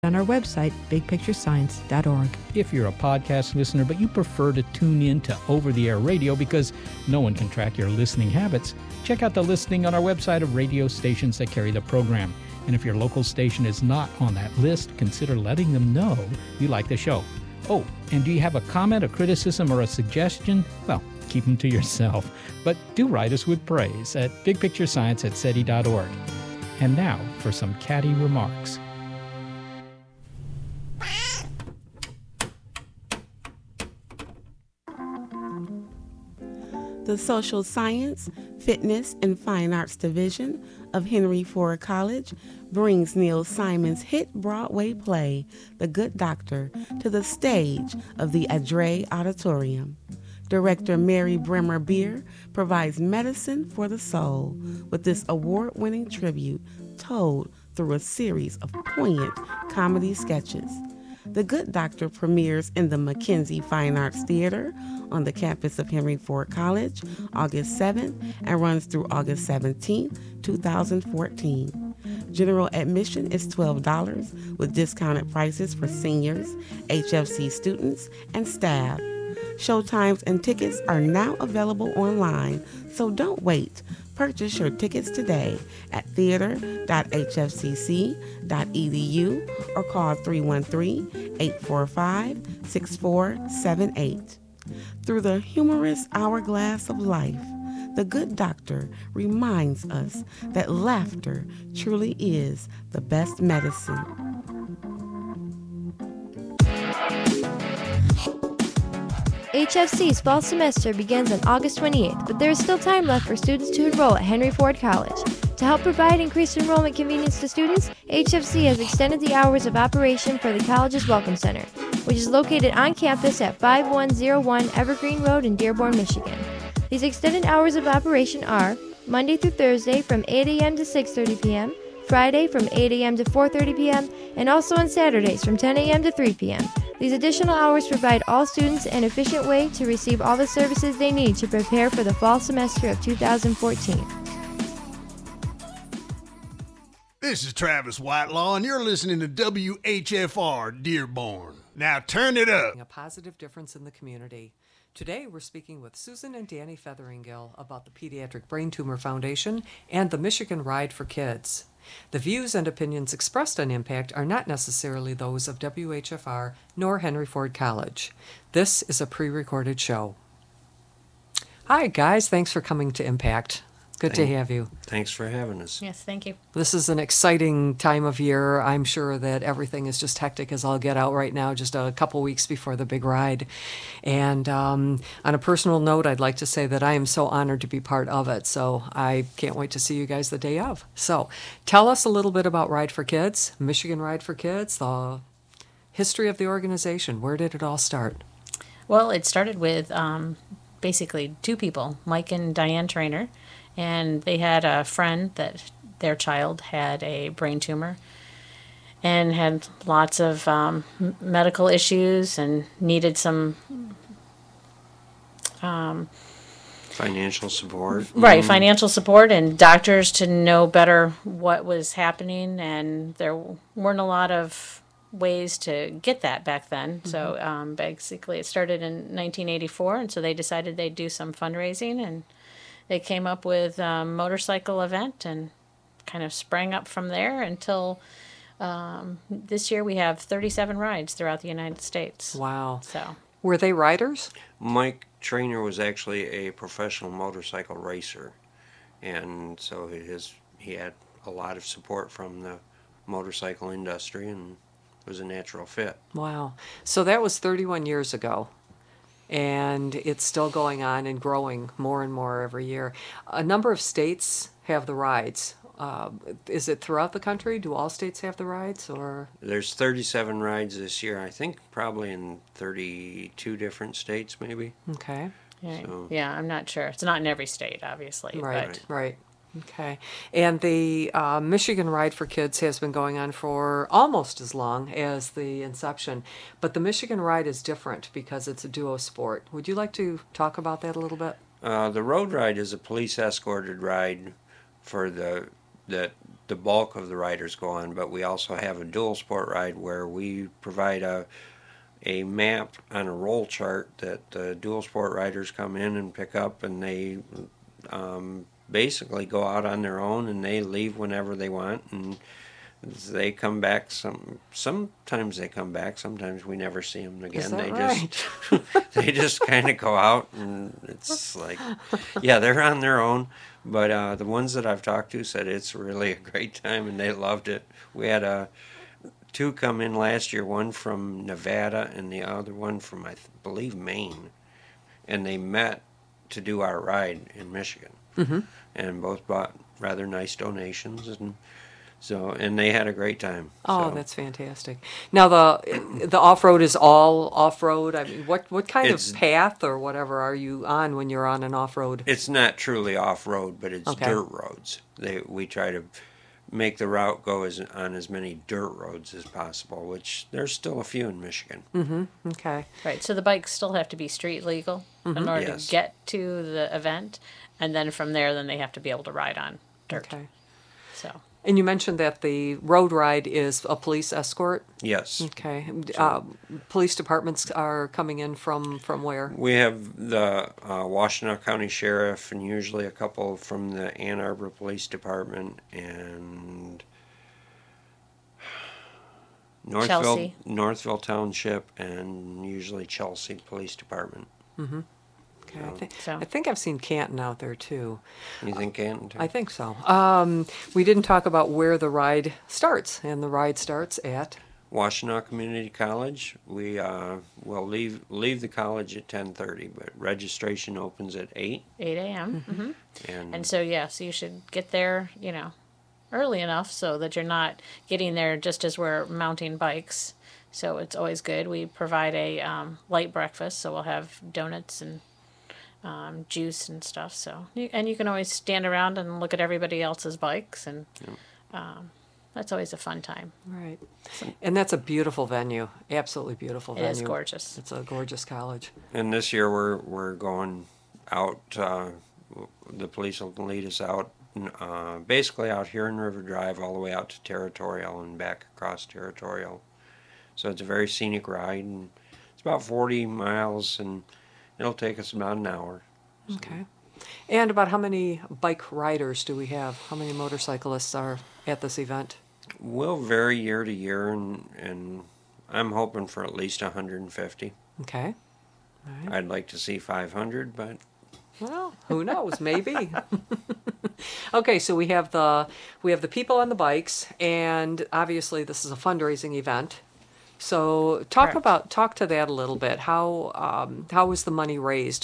on our website, bigpicturescience.org. If you're a podcast listener but you prefer to tune in to over-the-air radio because no one can track your listening habits, check out the listing on our website of radio stations that carry the program. And if your local station is not on that list, consider letting them know you like the show. Oh, and do you have a comment, a criticism, or a suggestion? Well, keep them to yourself. But do write us with praise at bigpicturescience@seti.org. And now for some catty remarks. The Social Science, Fitness, and Fine Arts Division of Henry Ford College brings Neil Simon's hit Broadway play, The Good Doctor, to the stage of the Adre Auditorium. Director Mary Bremer Beer provides medicine for the soul with this award-winning tribute told through a series of poignant comedy sketches. The Good Doctor premieres in the Mackenzie Fine Arts Theater on the campus of Henry Ford College August 7th and runs through August 17th, 2014. General admission is $12 with discounted prices for seniors, HFC students, and staff. Showtimes and tickets are now available online, so don't wait. Purchase your tickets today at theater.hfcc.edu or call 313-845-6478. Through the humorous hourglass of life, The Good Doctor reminds us that laughter truly is the best medicine. HFC's fall semester begins on August 28th, but there is still time left for students to enroll at Henry Ford College. To help provide increased enrollment convenience to students, HFC has extended the hours of operation for the college's Welcome Center, which is located on campus at 5101 Evergreen Road in Dearborn, Michigan. These extended hours of operation are Monday through Thursday from 8 a.m. to 6:30 p.m., Friday from 8 a.m. to 4:30 p.m., and also on Saturdays from 10 a.m. to 3 p.m. These additional hours provide all students an efficient way to receive all the services they need to prepare for the fall semester of 2014. This is Travis Whitelaw, and you're listening to WHFR Dearborn. Now turn it up. A positive difference in the community. Today we're speaking with Susan and Danny Featheringgill about the Pediatric Brain Tumor Foundation and the Michigan Ride for Kids. The views and opinions expressed on Impact are not necessarily those of WHFR nor Henry Ford College. This is a pre-recorded show. Hi guys, thanks for coming to Impact. Good to have you. Thanks for having us. Yes, thank you. This is an exciting time of year. I'm sure that everything is just hectic as all get out right now, just a couple weeks before the big ride. And on a personal note, I'd like to say that I am so honored to be part of it. So I can't wait to see you guys the day of. So tell us a little bit about Ride for Kids, Michigan Ride for Kids, the history of the organization. Where did it all start? Well, it started with basically two people, Mike and Diane Trainer. And they had a friend that their child had a brain tumor and had lots of medical issues and needed some financial support. Right, financial support and doctors to know better what was happening. And there weren't a lot of ways to get that back then. Mm-hmm. So basically it started in 1984, and so they decided they'd do some fundraising, and they came up with a motorcycle event and kind of sprang up from there until this year we have 37 rides throughout the United States. Wow. So, were they riders? Mike Trainer was actually a professional motorcycle racer, and so he had a lot of support from the motorcycle industry and was a natural fit. Wow. So that was 31 years ago. And it's still going on and growing more and more every year. A number of states have the rides. Is it throughout the country? Do all states have the rides, or? There's 37 rides this year. I think probably in 32 different states, maybe. Okay. Yeah, I'm not sure. It's not in every state, obviously. Right. Okay. And the Michigan Ride for Kids has been going on for almost as long as the inception. But the Michigan Ride is different because it's a duo sport. Would you like to talk about that a little bit? The road ride is a police escorted ride for that the bulk of the riders go on, but we also have a dual sport ride where we provide a map on a roll chart that the dual sport riders come in and pick up, and they basically go out on their own, and they leave whenever they want, and they come back. Sometimes they come back. Sometimes we never see them again. Is that They right? just they just kind of go out, and it's like, yeah, they're on their own. But the ones that I've talked to said it's really a great time, and they loved it. We had two come in last year, one from Nevada and the other one from, I believe, Maine, and they met to do our ride in Michigan, and both bought rather nice donations, and they had a great time. Oh, So that's fantastic. Now the off-road is all off-road. I mean, what kind of It's- path or whatever are you on when you're on an off-road? it's not truly off-road, but it's Okay. dirt roads. We try to make the route go on as many dirt roads as possible, which there's still a few in Michigan. Okay. Right. So the bikes still have to be street legal in order Yes. to get to the event, and then from there, then they have to be able to ride on dirt. Okay. So And you mentioned that the road ride is a police escort. Yes. Okay. Police departments are coming in from where? We have the Washtenaw County Sheriff, and usually a couple from the Ann Arbor Police Department, and Chelsea. Northville Township, and usually Chelsea Police Department. Okay. So- I think I've seen Canton out there too. You think Canton too? I think so. We didn't talk about where the ride starts, and the ride starts at. Washtenaw Community College. We will leave the college at 10:30, but registration opens at 8. 8 a.m. And And so, so you should get there, early enough so that you're not getting there just as we're mounting bikes. So it's always good. We provide a light breakfast, so we'll have donuts and juice and stuff. So and you can always stand around and look at everybody else's bikes, and that's always a fun time. Right. And that's a beautiful venue. Absolutely beautiful It venue. is gorgeous. It's a gorgeous college. And this year we're going out. The police will lead us out, basically out here in River Drive, all the way out to Territorial and back across Territorial. So it's a very scenic ride, and it's about 40 miles, and it'll take us about an hour. Okay. And about how many bike riders do we have? How many motorcyclists are at this event? We'll vary year to year, and I'm hoping for at least 150. Okay. I'd like to see 500, but Well, who knows? Maybe. Okay, so we have the people on the bikes, and obviously this is a fundraising event. So talk to that a little bit. How was the money raised?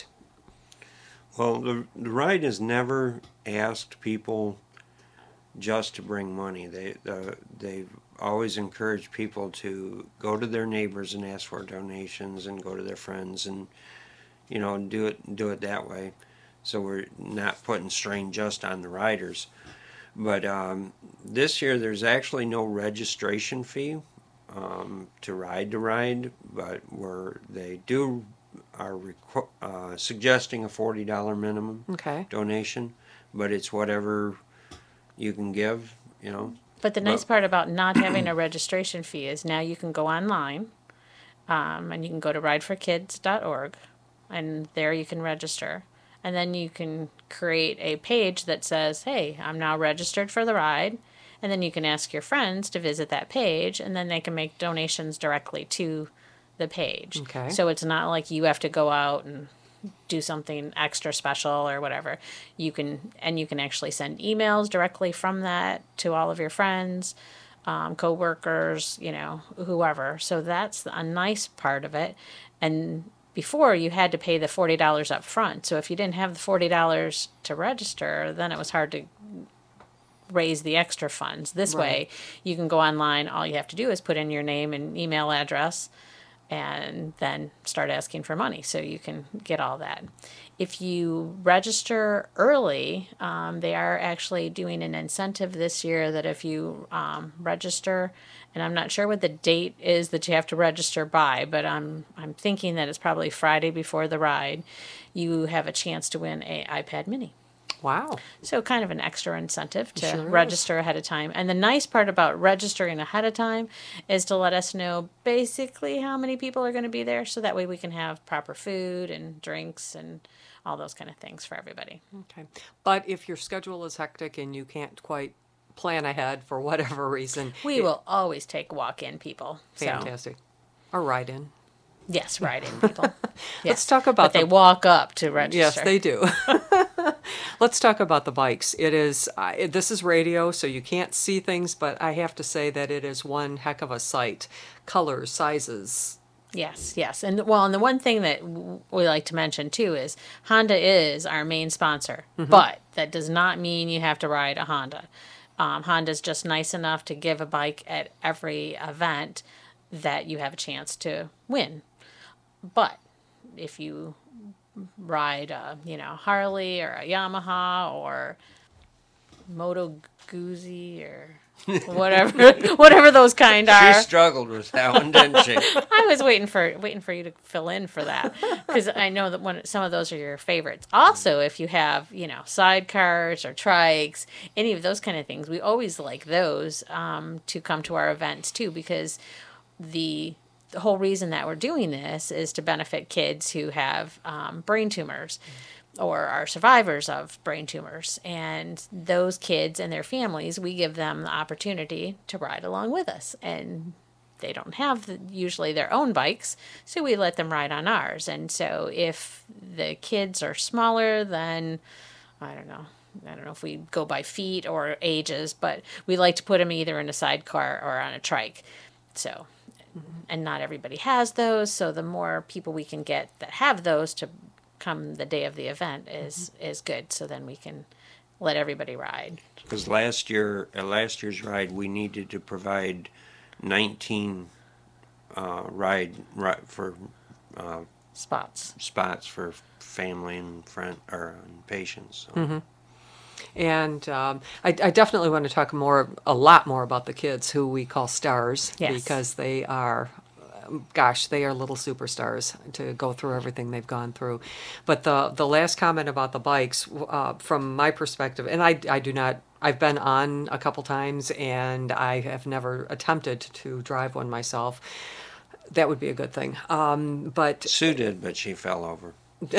well, the ride has never asked people just to bring money. They've always encouraged people to go to their neighbors and ask for donations, and go to their friends, and do it that way. So we're not putting strain just on the riders. But this year there's actually no registration fee to ride the ride, but they are suggesting a $40 minimum Okay. donation, but it's whatever you can give, But the nice part about not having a registration fee is now you can go online, and you can go to rideforkids.org, and there you can register. And then you can create a page that says, hey, I'm now registered for the ride. And then you can ask your friends to visit that page, and then they can make donations directly to the page. Okay. So it's not like you have to go out and do something extra special or whatever. You can actually send emails directly from that to all of your friends, co-workers, whoever. So that's a nice part of it. And before, you had to pay the $40 up front. So if you didn't have the $40 to register, then it was hard to raise the extra funds. This way, you can go online. All you have to do is put in your name and email address, and then start asking for money, so you can get all that. If you register early, they are actually doing an incentive this year that if you register, and I'm not sure what the date is that you have to register by, but I'm thinking that it's probably Friday before the ride, you have a chance to win a iPad mini. Wow. So kind of an extra incentive to Sure is. register ahead of time. And the nice part about registering ahead of time is to let us know basically how many people are going to be there, so that way we can have proper food and drinks and all those kind of things for everybody. Okay. But if your schedule is hectic and you can't quite plan ahead for whatever reason, We will always take walk-in people. So, fantastic. Or ride in. yes, ride-in people. Let's talk about But they walk up to register. Yes, they do. Let's talk about the bikes. It is this is radio, so you can't see things, but I have to say that it is one heck of a sight. Colors, sizes. Yes. And the one thing that we like to mention too is Honda is our main sponsor, but that does not mean you have to ride a Honda. Honda's just nice enough to give a bike at every event that you have a chance to win. But if you ride a, Harley or a Yamaha or Moto Guzzi or whatever those kind are. She struggled with that one, didn't she? I was waiting for you to fill in for that, because I know that some of those are your favorites. Also, if you have sidecars or trikes, any of those kind of things, we always like those to come to our events too, because the whole reason that we're doing this is to benefit kids who have brain tumors or are survivors of brain tumors. And those kids and their families, we give them the opportunity to ride along with us. And they don't have usually their own bikes, so we let them ride on ours. And so if the kids are smaller than, I don't know if we go by feet or ages, but we like to put them either in a sidecar or on a trike. So, and not everybody has those, so the more people we can get that have those to come the day of the event is good. So then we can let everybody ride. Because last year's ride, we needed to provide 19 ride for spots for family and friend or patients. So. And I definitely want to talk a lot more about the kids who we call stars, Yes. because they are, they are little superstars to go through everything they've gone through. But the last comment about the bikes, from my perspective, and I do not, I've been on a couple times and I have never attempted to drive one myself. That would be a good thing. But Sue did, but she fell over.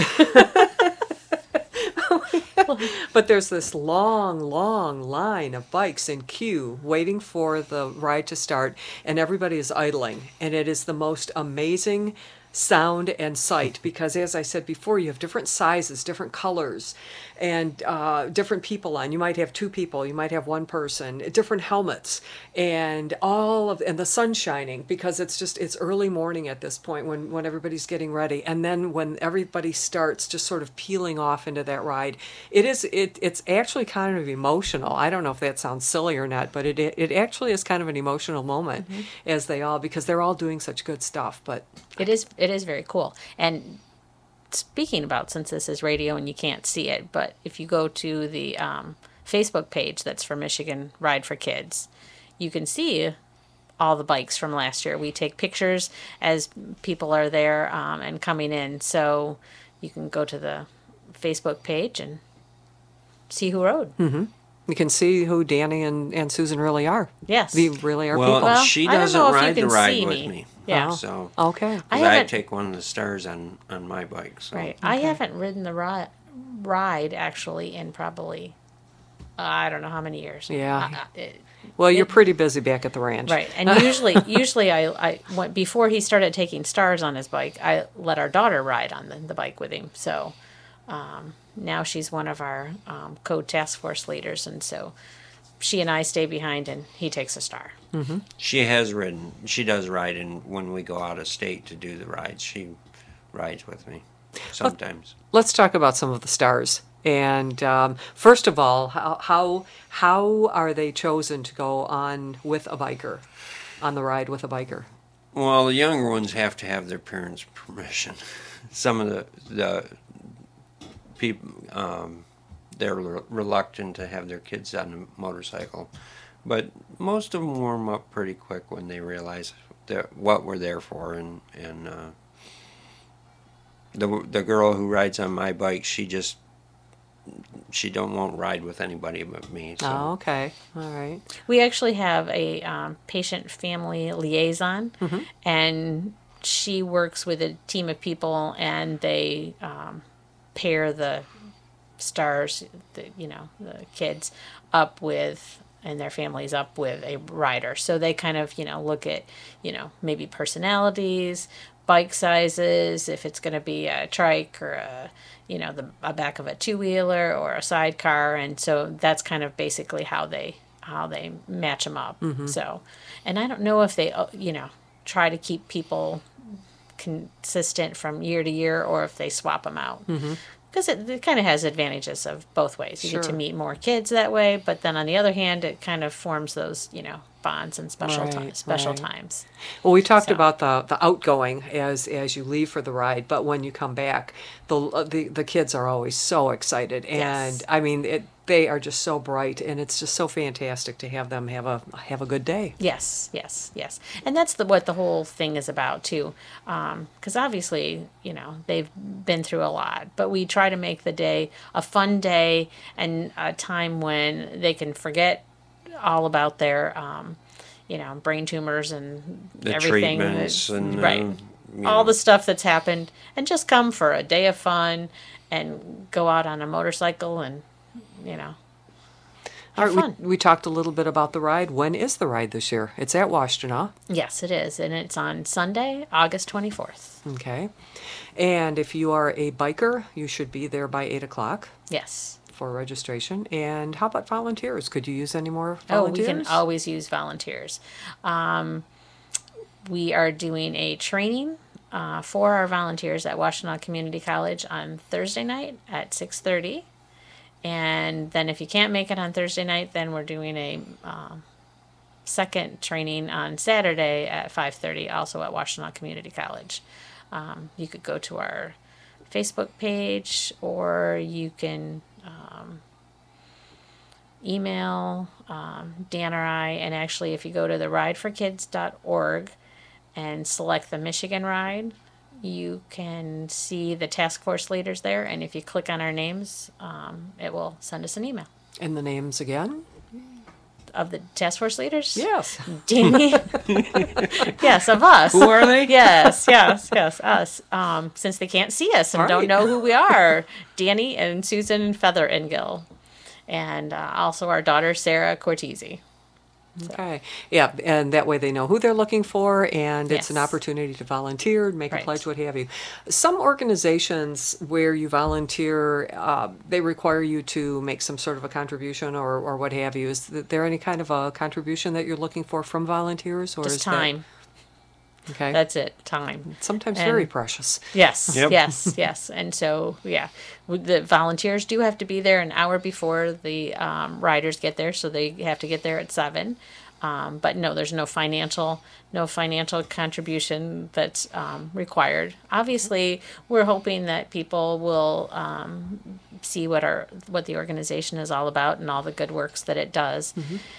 But there's this long line of bikes in queue waiting for the ride to start, and everybody is idling. And it is the most amazing sound and sight, because as I said before, you have different sizes, different colors, and different people on. You might have two people, you might have one person, different helmets, and the sun shining, because it's early morning at this point when everybody's getting ready. And then when everybody starts just sort of peeling off into that ride, it's actually kind of emotional. I don't know if that sounds silly or not, but it actually is kind of an emotional moment because they're all doing such good stuff. But It is very cool. And speaking about, since this is radio and you can't see it, but if you go to the Facebook page that's for Michigan Ride for Kids, you can see all the bikes from last year. We take pictures as people are there and coming in. So you can go to the Facebook page and see who rode. mm-hmm. You can see who Danny and Susan really are. Yes. They really are Well, people. Well, she I don't doesn't know if you ride the can ride see with me. me. Yeah. So Okay. 'cause I I haven't- take one of the stars on my bike. So. Right. I haven't ridden the ride actually in probably, I don't know how many years. Yeah. Well, you're pretty busy back at the ranch. Right. And usually I went, before he started taking stars on his bike, I let our daughter ride on the bike with him. So now she's one of our code task force leaders. And so she and I stay behind and he takes a star. Mm-hmm. She has ridden. She does ride, and when we go out of state to do the rides, she rides with me sometimes. Let's talk about some of the stars. And first of all, how are they chosen to go on with a biker, on the ride with a biker? Well, the younger ones have to have their parents' permission. Some of the people, they're reluctant to have their kids on a motorcycle. But most of them warm up pretty quick when they realize what we're there for. And the girl who rides on my bike, she just she won't ride with anybody but me. So. Oh, okay. All right. We actually have a patient-family liaison, and she works with a team of people, and they pair the stars, the kids, up with, and their families up with a rider. So they kind of, look at, maybe personalities, bike sizes, if it's going to be a trike or a back of a two-wheeler or a sidecar. And so that's kind of basically how they match them up. So, and I don't know if they, try to keep people consistent from year to year or if they swap them out. Because it kind of has advantages of both ways. You get to meet more kids that way, but then on the other hand, it kind of forms those, bonds and special times. Well, we talked about the outgoing as you leave for the ride, but when you come back, the kids are always so excited, and I mean they are just so bright, and it's just so fantastic to have them have a good day. Yes, and that's what the whole thing is about too, because obviously they've been through a lot, but we try to make the day a fun day and a time when they can forget all about their brain tumors and the everything, treatments and all the stuff that's happened, and just come for a day of fun and go out on a motorcycle and All right, we talked a little bit about the ride. When is the ride this year? It's at Washtenaw. Yes, it is, and it's on Sunday, August 24th. Okay. And if you are a biker, you should be there by 8 o'clock. Yes. For registration. And how about volunteers? Could you use any more volunteers? Oh, we can always use volunteers. We are doing a training for our volunteers at Washtenaw Community College on Thursday night at 6:30. And then if you can't make it on Thursday night, then we're doing a second training on Saturday at 5:30, also at Washtenaw Community College. You could go to our Facebook page, or you can email Dan or I. And actually, if you go to the rideforkids.org and select the Michigan Ride, you can see the task force leaders there. And if you click on our names, it will send us an email. And the names again? Of the task force leaders? Yes. Danny. Yes, of us. Who are they? Yes, us. Since they can't see us and don't know who we are, Danny and Susan Featheringill. And also our daughter, Sarah Cortese. Okay. Yeah, and that way they know who they're looking for, and it's an opportunity to volunteer, make a pledge, what have you. Some organizations where you volunteer, they require you to make some sort of a contribution or what have you. Is there any kind of a contribution that you're looking for from volunteers? Or just time. Okay. That's it, time. Sometimes very precious. Yes, yes. And so, the volunteers do have to be there an hour before the riders get there, so they have to get there at 7. But no, there's no financial contribution that's required. Obviously, we're hoping that people will see what the organization is all about and all the good works that it does,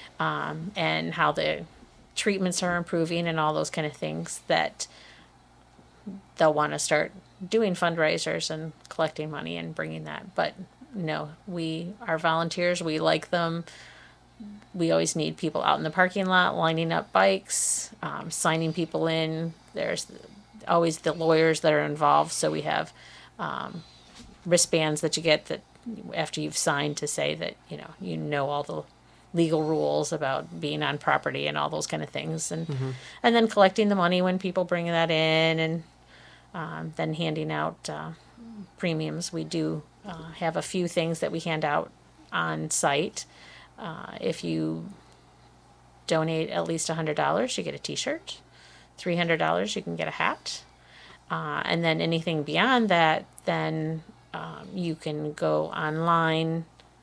and how the treatments are improving and all those kind of things, that they'll want to start doing fundraisers and collecting money and bringing that. But no, we are volunteers. We like them. We always need people out in the parking lot lining up bikes, signing people in. There's always the lawyers that are involved. So we have wristbands that you get that after you've signed to say that you know all the legal rules about being on property and all those kind of things, and then collecting the money when people bring that in, and then handing out premiums. We do have a few things that we hand out on site. If you donate at least $100, you get a t-shirt. $300, you can get a hat. And then anything beyond that, then you can go online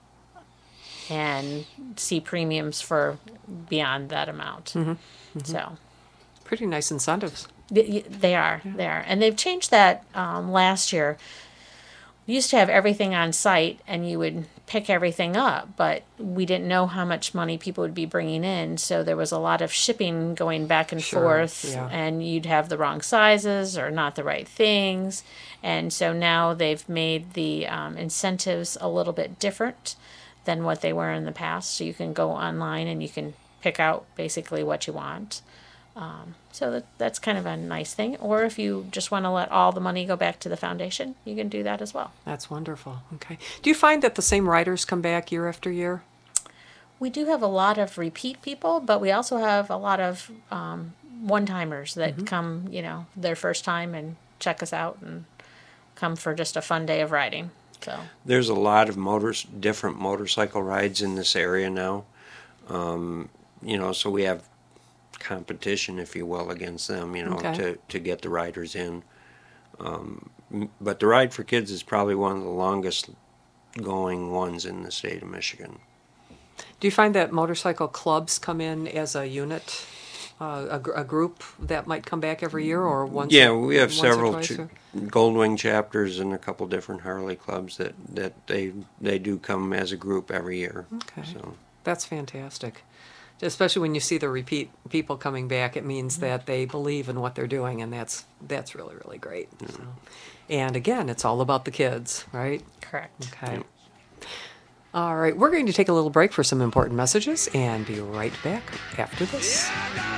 and see premiums for beyond that amount. So, pretty nice incentives. They are, and they've changed that last year. We used to have everything on site, and you would pick everything up, but we didn't know how much money people would be bringing in, so there was a lot of shipping going back and forth, and you'd have the wrong sizes or not the right things. And so now they've made the incentives a little bit different than what they were in the past, so you can go online and you can pick out basically what you want. So that's kind of a nice thing. Or if you just want to let all the money go back to the foundation, you can do that as well. That's wonderful. Okay. Do you find that the same writers come back year after year? We do have a lot of repeat people, but we also have a lot of one-timers that come, their first time and check us out and come for just a fun day of riding. So there's a lot of different motorcycle rides in this area now. So we have competition, if you will, against them, to get the riders in. But the Ride for Kids is probably one of the longest going ones in the state of Michigan. Do you find that motorcycle clubs come in as a unit, a group that might come back every year or once? Yeah, we have several Goldwing chapters and a couple different Harley clubs that they do come as a group every year. Okay, so that's fantastic. Especially when you see the repeat people coming back, it means that they believe in what they're doing, and that's really, really great. So. And again, it's all about the kids, right? Correct. Okay. Yep. All right, we're going to take a little break for some important messages and be right back after this.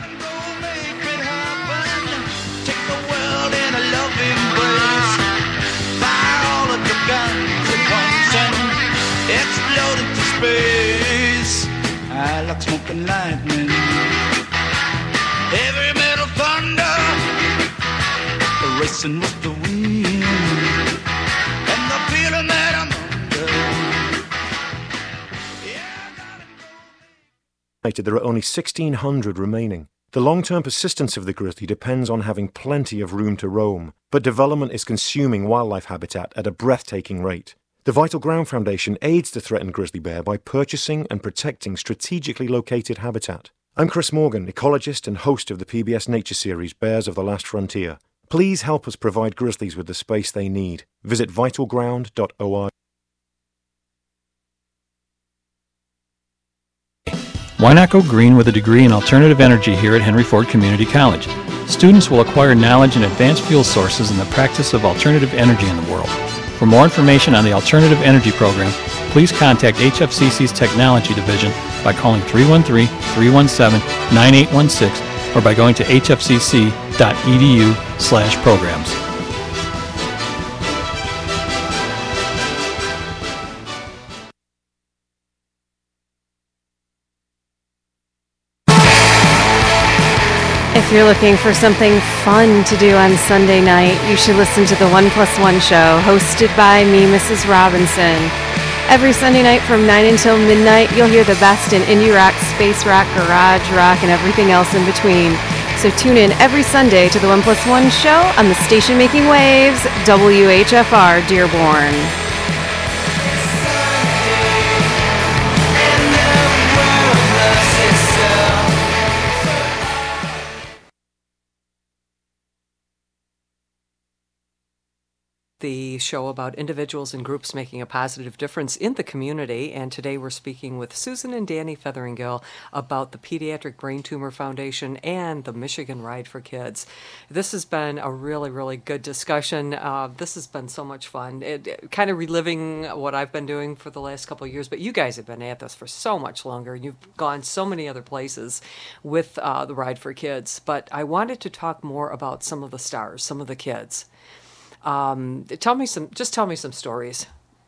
Explode into space. I like smoking lightning. Heavy metal thunder, racing with the wind, and the feeling that I'm under. There are only 1,600 remaining. The long-term persistence of the grizzly depends on having plenty of room to roam, but development is consuming wildlife habitat at a breathtaking rate. The Vital Ground Foundation aids the threatened grizzly bear by purchasing and protecting strategically located habitat. I'm Chris Morgan, ecologist and host of the PBS Nature series Bears of the Last Frontier. Please help us provide grizzlies with the space they need. Visit vitalground.org. Why not go green with a degree in alternative energy here at Henry Ford Community College? Students will acquire knowledge in advanced fuel sources and the practice of alternative energy in the world. For more information on the Alternative Energy Program, please contact HFCC's Technology Division by calling 313-317-9816 or by going to hfcc.edu/programs. If you're looking for something fun to do on Sunday night, you should listen to the 1+1 show, hosted by me, Mrs. Robinson. Every Sunday night from 9 until midnight, you'll hear the best in indie rock, space rock, garage rock, and everything else in between. So tune in every Sunday to the 1+1 show on the station making waves, WHFR Dearborn. The show about individuals and groups making a positive difference in the community, and today we're speaking with Susan and Danny Featheringill about the Pediatric Brain Tumor Foundation and the Michigan Ride for Kids. This has been a really, really good discussion. This has been so much fun. Kind of reliving what I've been doing for the last couple of years, but you guys have been at this for so much longer. You've gone so many other places with the Ride for Kids, but I wanted to talk more about some of the stars, some of the kids. Tell me some stories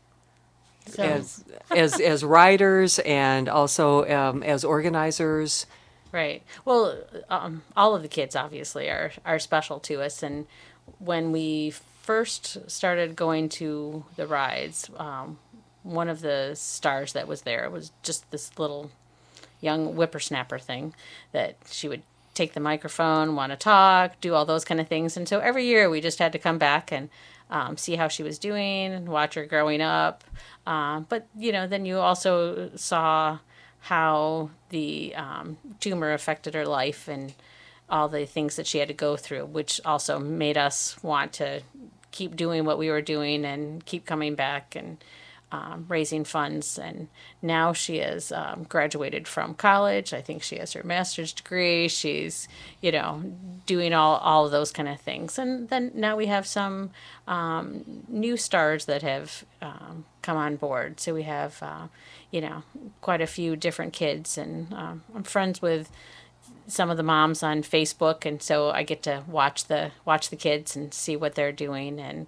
as riders and also as organizers. Right. Well, all of the kids obviously are special to us, and when we first started going to the rides, one of the stars that was there was just this little young whippersnapper thing that she would take the microphone, want to talk, do all those kind of things. And so every year we just had to come back and see how she was doing, watch her growing up. But, then you also saw how the tumor affected her life and all the things that she had to go through, which also made us want to keep doing what we were doing and keep coming back. And raising funds, and now she has graduated from college. I think she has her master's degree. She's, doing all of those kind of things. And then now we have some new stars that have come on board. So we have, quite a few different kids, and I'm friends with some of the moms on Facebook, and so I get to watch the kids and see what they're doing. And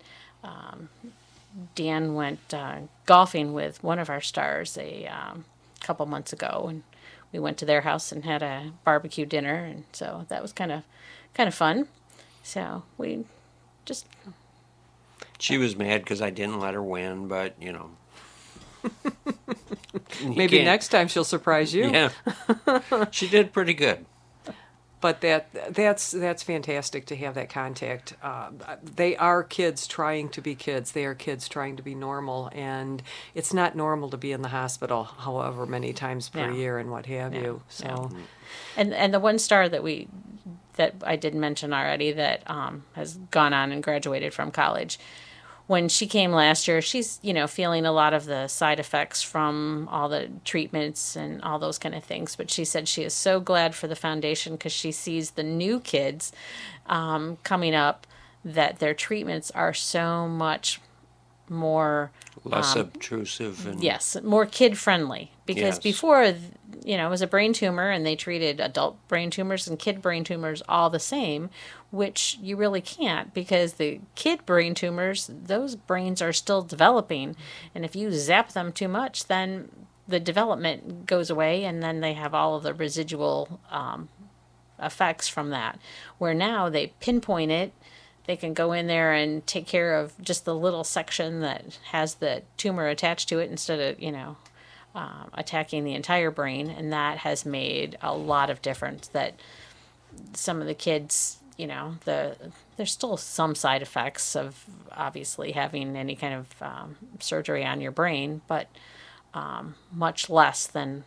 Dan went golfing with one of our stars a couple months ago, and we went to their house and had a barbecue dinner, and so that was kind of fun. So we just. She was mad because I didn't let her win, but Maybe next time she'll surprise you. Yeah, she did pretty good. But that's fantastic to have that contact. They are kids trying to be kids. They are kids trying to be normal, and it's not normal to be in the hospital however many times per year and what have you. So, and the one star that I did mention already that has gone on and graduated from college. When she came last year, she's, feeling a lot of the side effects from all the treatments and all those kind of things. But she said she is so glad for the foundation because she sees the new kids coming up that their treatments are so much more... Less obtrusive. And yes, more kid-friendly. Because before, it was a brain tumor, and they treated adult brain tumors and kid brain tumors all the same, which you really can't, because the kid brain tumors, those brains are still developing. And if you zap them too much, then the development goes away, and then they have all of the residual effects from that. Where now they pinpoint it, they can go in there and take care of just the little section that has the tumor attached to it instead of, attacking the entire brain. And that has made a lot of difference. That some of the kids, there's still some side effects of obviously having any kind of surgery on your brain, but much less than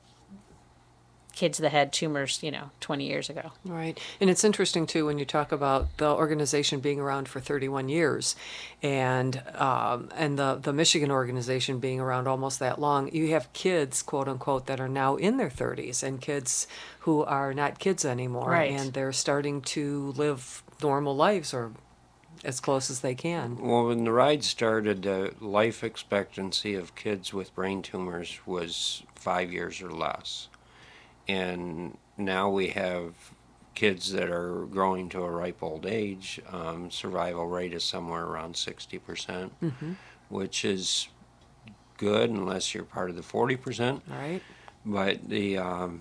kids that had tumors, 20 years ago. Right. And it's interesting, too, when you talk about the organization being around for 31 years and the Michigan organization being around almost that long. You have kids, quote unquote, that are now in their 30s and kids who are not kids anymore. Right. And they're starting to live normal lives, or as close as they can. Well, when the ride started, the life expectancy of kids with brain tumors was 5 years or less. And now we have kids that are growing to a ripe old age. Survival rate is somewhere around 60%, which is good unless you're part of the 40%. Right. But the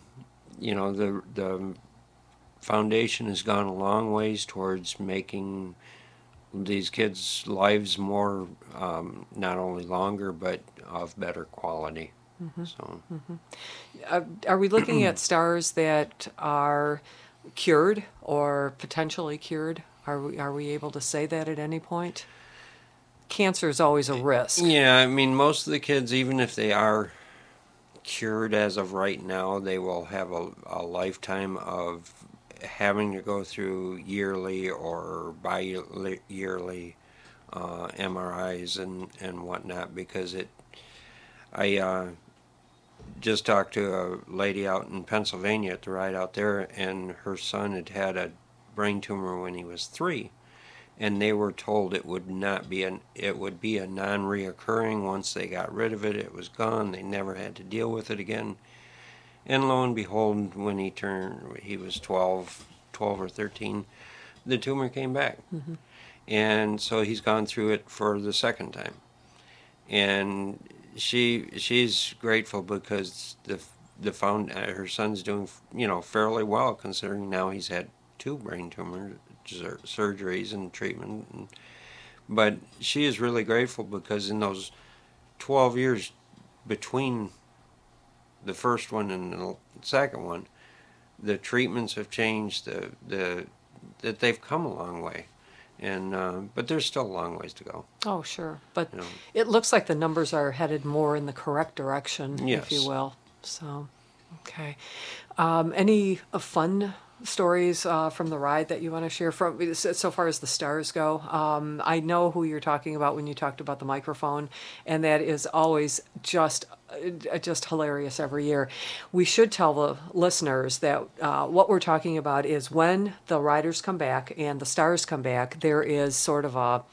the foundation has gone a long ways towards making these kids' lives more, not only longer, but of better quality. So, are we looking at stars that are cured or potentially cured? Are we able to say that at any point? Cancer is always a risk. Yeah, I mean, most of the kids, even if they are cured as of right now, they will have a lifetime of having to go through yearly or bi-yearly MRIs and whatnot, because I just talked to a lady out in Pennsylvania at the ride out there, and her son had a brain tumor when he was 3, and they were told it would be a non-reoccurring. Once they got rid of it, it was gone. They never had to deal with it again. And lo and behold, when he was 12 or 13, the tumor came back. And so he's gone through it for the second time. And she's grateful because her son's doing fairly well, considering now he's had 2 brain tumor surgeries and treatment. But she is really grateful because in those 12 years between the first one and the second one, the treatments have changed. That they've come a long way. And but there's still a long ways to go. Oh, sure. But it looks like the numbers are headed more in the correct direction, if you will. So, okay. Any fun stories from the ride that you want to share from so far as the stars go? I know who you're talking about when you talked about the microphone, and that is always just hilarious every year. We should tell the listeners that what we're talking about is when the riders come back and the stars come back, there is sort of a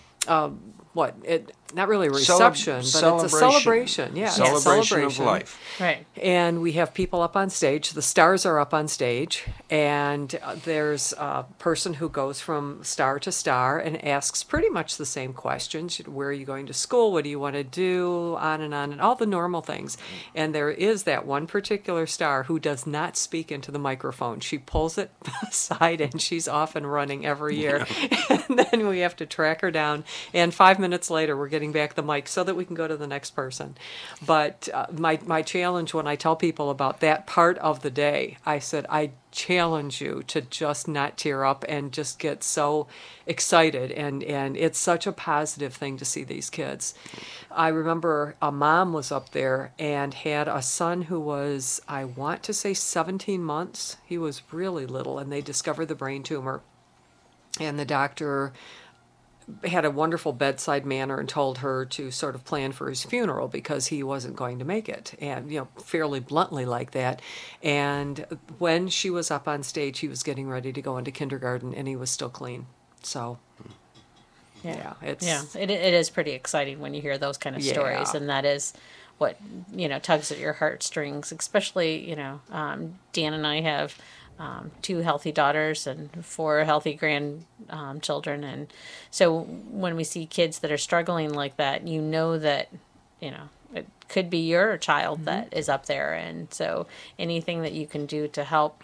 not really a reception, but it's a celebration. Yeah, celebration of life. Right. And we have people up on stage. The stars are up on stage, and there's a person who goes from star to star and asks pretty much the same questions. Where are you going to school? What do you want to do? On, and all the normal things. And there is that one particular star who does not speak into the microphone. She pulls it aside, and she's off and running every year. And then we have to track her down. And 5 minutes later, we're getting back the mic so that we can go to the next person. But my challenge when I tell people about that part of the day, I said, I challenge you to just not tear up and just get so excited. And it's such a positive thing to see these kids. I remember a mom was up there and had a son who was, I want to say 17 months. He was really little, and they discovered the brain tumor. And the doctor had a wonderful bedside manner and told her to sort of plan for his funeral because he wasn't going to make it, and fairly bluntly like that. And when she was up on stage, he was getting ready to go into kindergarten, and he was still clean. So it is pretty exciting when you hear those kind of stories, and that is what tugs at your heartstrings. Especially Dan and I have 2 healthy daughters and 4 healthy grandchildren, and so when we see kids that are struggling like that, that it could be your child that is up there, and so anything that you can do to help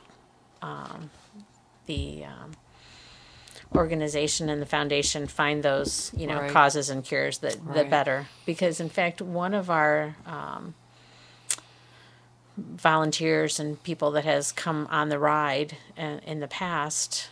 the organization and the foundation find those causes and cures, the better. Because in fact, one of our volunteers and people that has come on the ride in the past,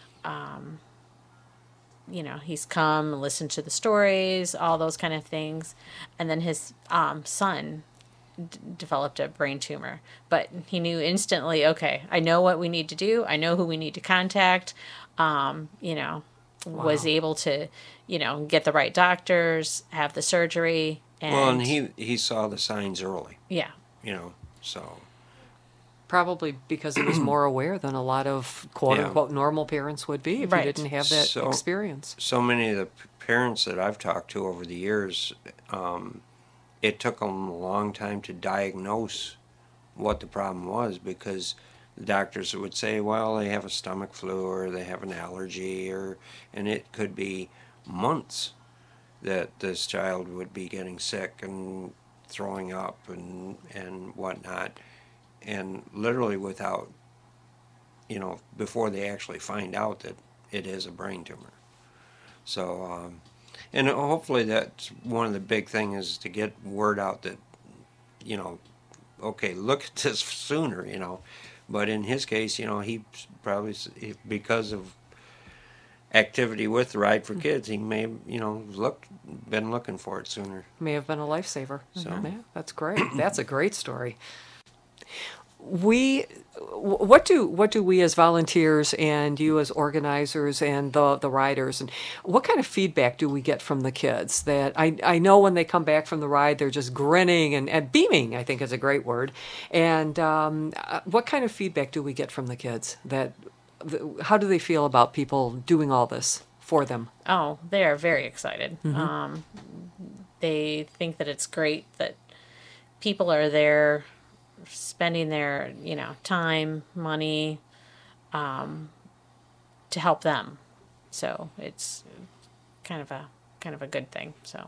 he's come and listened to the stories, all those kind of things, and then his son developed a brain tumor, but he knew instantly, okay, I know what we need to do, I know who we need to contact, was able to get the right doctors, have the surgery, and he saw the signs early, so probably because he was more aware than a lot of quote-unquote normal parents would be if you didn't have that experience. So many of the parents that I've talked to over the years, it took them a long time to diagnose what the problem was, because the doctors would say, well, they have a stomach flu or they have an allergy, and it could be months that this child would be getting sick and throwing up and whatnot. And literally without, before they actually find out that it is a brain tumor. So, and hopefully that's one of the big things, is to get word out that, okay, look at this sooner, But in his case, he probably, because of activity with the Ride for Kids, he may have, been looking for it sooner. May have been a lifesaver. So yeah, that's great. That's a great story. What do we as volunteers and you as organizers and the riders, and what kind of feedback do we get from the kids? That I know when they come back from the ride, they're just grinning and beaming, I think is a great word. And what kind of feedback do we get from the kids? How do they feel about people doing all this for them? Oh, they are very excited. Mm-hmm. They think that it's great that people are there spending their time, money to help them. So it's kind of a good thing. So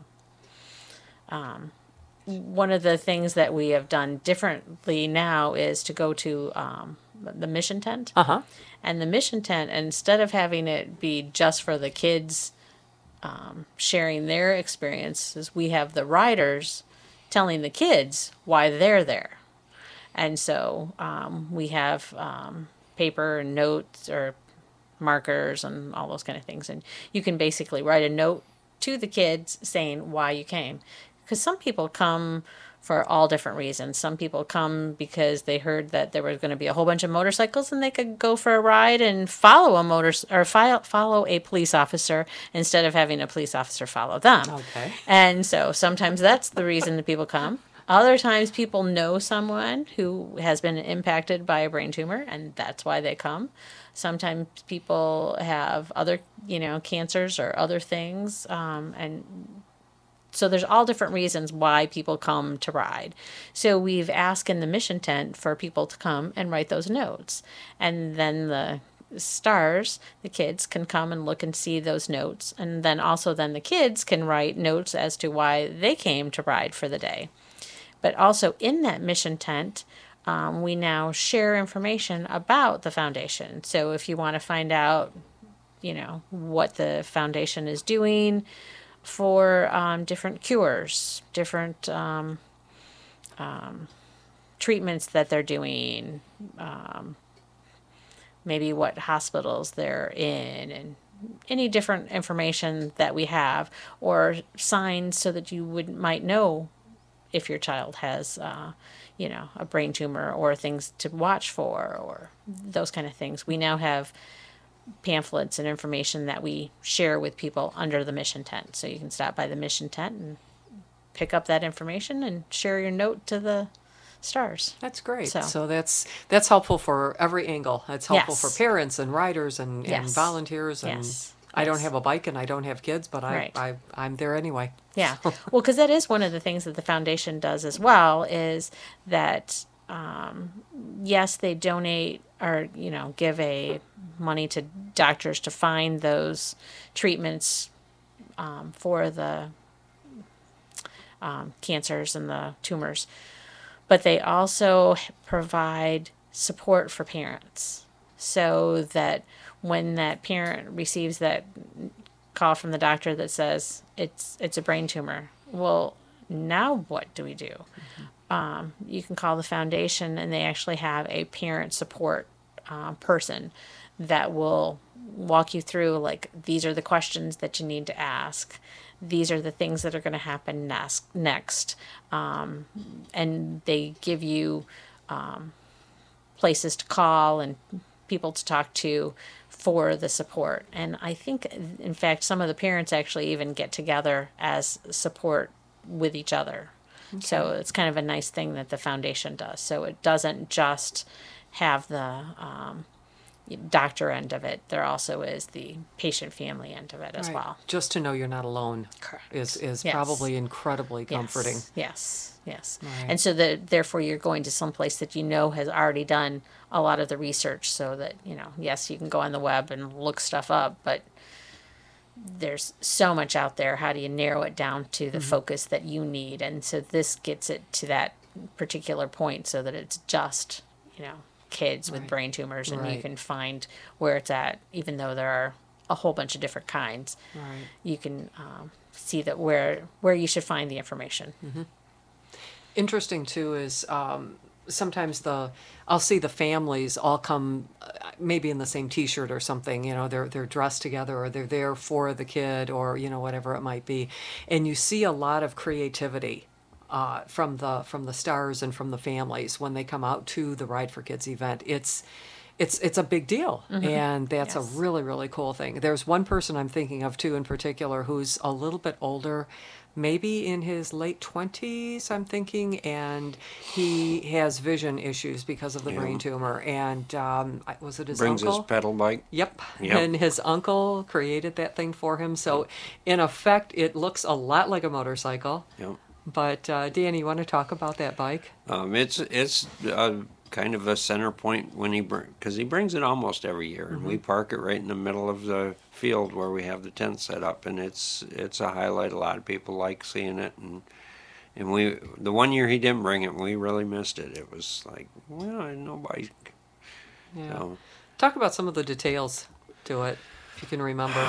one of the things that we have done differently now is to go to the mission tent. Uh-huh. And the mission tent, instead of having it be just for the kids sharing their experiences, we have the riders telling the kids why they're there. And so we have paper and notes or markers and all those kind of things. And you can basically write a note to the kids saying why you came. Because some people come for all different reasons. Some people come because they heard that there was going to be a whole bunch of motorcycles and they could go for a ride and follow follow a police officer instead of having a police officer follow them. Okay. And so sometimes that's the reason that people come. Other times people know someone who has been impacted by a brain tumor and that's why they come. Sometimes people have other, cancers or other things, and so there's all different reasons why people come to ride. So we've asked in the mission tent for people to come and write those notes. And then the stars, the kids, can come and look and see those notes. And then the kids can write notes as to why they came to ride for the day. But also in that mission tent, we now share information about the foundation. So if you want to find out, what the foundation is doing for different cures, different treatments that they're doing, maybe what hospitals they're in, and any different information that we have, or signs so that you might know if your child has, a brain tumor, or things to watch for, or those kind of things. We now have pamphlets and information that we share with people under the mission tent. So you can stop by the mission tent and pick up that information and share your note to the stars. That's great. So that's helpful for every angle. It's helpful for parents and riders and volunteers. And I don't have a bike and I don't have kids, but I'm there anyway. Yeah. Well, because that is one of the things that the foundation does as well, is that yes, they donate or give money to doctors to find those treatments for the cancers and the tumors, but they also provide support for parents, so that when that parent receives that call from the doctor that says it's a brain tumor, well, now what do we do? You can call the foundation, and they actually have a parent support person that will walk you through, like, these are the questions that you need to ask. These are the things that are going to happen next. And they give you places to call and people to talk to for the support. And I think, in fact, some of the parents actually even get together as support with each other. Okay. So it's kind of a nice thing that the foundation does. So it doesn't just have the doctor end of it. There also is the patient family end of it as well. Just to know you're not alone is probably incredibly comforting. Yes. Right. And so therefore you're going to some place that has already done a lot of the research, so that, yes, you can go on the web and look stuff up, but there's so much out there. How do you narrow it down to the focus that you need? And so this gets it to that particular point, so that it's just, kids with brain tumors, and you can find where it's at, even though there are a whole bunch of different kinds. Right. You can see that where you should find the information. Mm-hmm. Interesting too is sometimes I'll see the families all come maybe in the same T-shirt or something. They're dressed together, or they're there for the kid, or whatever it might be, and you see a lot of creativity from the stars and from the families when they come out to the Ride for Kids event. It's a big deal, and that's a really, really cool thing. There's one person I'm thinking of too in particular who's a little bit older, maybe in his late 20s, I'm thinking, and he has vision issues because of the brain tumor. And was it his uncle? Brings his pedal bike. Yep. And his uncle created that thing for him. So in effect, it looks a lot like a motorcycle. Yep. But Danny, you want to talk about that bike? It's kind of a center point because he brings it almost every year, and we park it right in the middle of the field where we have the tent set up, and it's a highlight. A lot of people like seeing it, and the one year he didn't bring it, we really missed it. It was like, well, I had no bike. Yeah. So, talk about some of the details to it, if you can remember.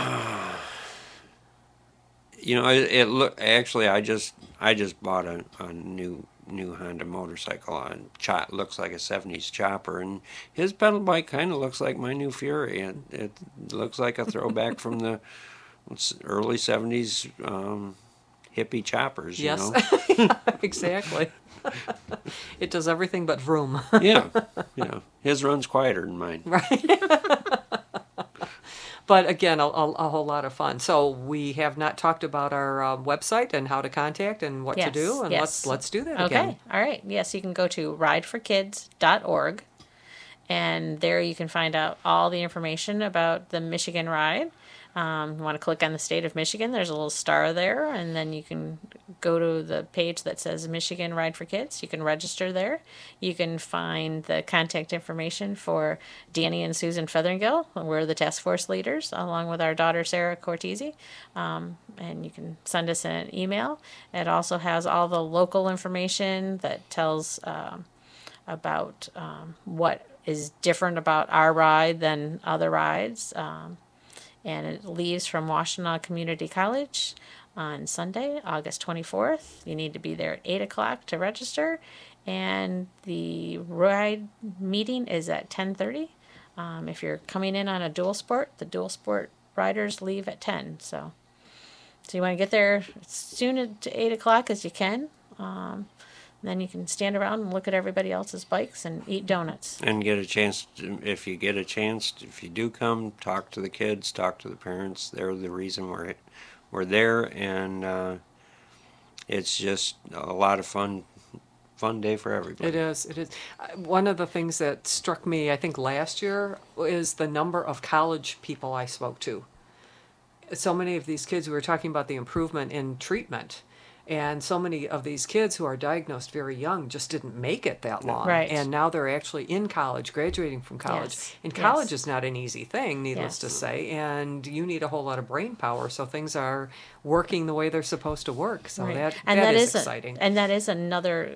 Actually, I just bought a new Honda motorcycle. It looks like a 70s chopper, and his pedal bike kind of looks like my new Fury. It looks like a throwback from the early 70s hippie choppers. Yes, exactly. It does everything but vroom. Yeah. His run's quieter than mine. Right. But again, a whole lot of fun. So we have not talked about our website and how to contact and what to do, and let's do that again. Okay, all right. Yes, you can go to rideforkids.org, and there you can find out all the information about the Michigan Ride. You want to click on the state of Michigan, there's a little star there, and then you can go to the page that says Michigan Ride for Kids. You can register there. You can find the contact information for Danny and Susan Featheringill. We're the task force leaders, along with our daughter Sarah Cortese. And you can send us an email. It also has all the local information that tells about what is different about our ride than other rides. And it leaves from Washtenaw Community College on Sunday, August 24th. You need to be there at 8 o'clock to register. And the ride meeting is at 10:30. If you're coming in on a dual sport, the dual sport riders leave at 10. So you want to get there as soon as 8 o'clock as you can. Then you can stand around and look at everybody else's bikes and eat donuts. And get a chance, if you do come, talk to the kids, talk to the parents. They're the reason we're there, and it's just a lot of fun day for everybody. It is. One of the things that struck me, I think last year, is the number of college people I spoke to. So many of these kids, we were talking about the improvement in treatment. And so many of these kids who are diagnosed very young just didn't make it that long. Right. And now they're actually in college, graduating from college. Yes. And college is not an easy thing, needless to say. And you need a whole lot of brain power. So things are working the way they're supposed to work. So that is exciting. And that is another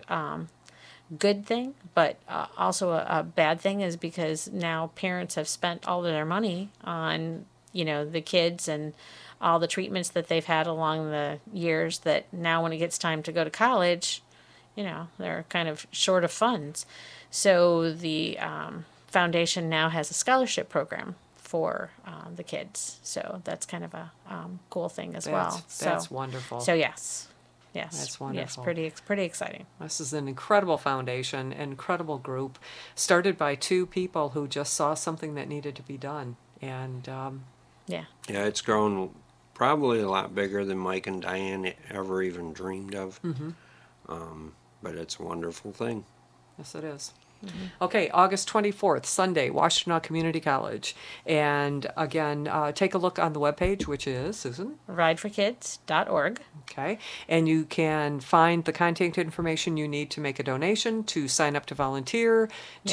good thing. But also a bad thing is because now parents have spent all of their money on, the kids and all the treatments that they've had along the years, that now when it gets time to go to college, they're kind of short of funds. So the foundation now has a scholarship program for the kids. So that's kind of a cool thing as well. That's wonderful. So yes. That's wonderful. Yes, pretty exciting. This is an incredible foundation, incredible group, started by two people who just saw something that needed to be done. And yeah, it's grown probably a lot bigger than Mike and Diane ever even dreamed of. Mm-hmm. But it's a wonderful thing. Yes, it is. Mm-hmm. Okay, August 24th, Sunday, Washtenaw Community College. And again, take a look on the webpage, which is, Susan? rideforkids.org. Okay, and you can find the contact information you need to make a donation, to sign up to volunteer,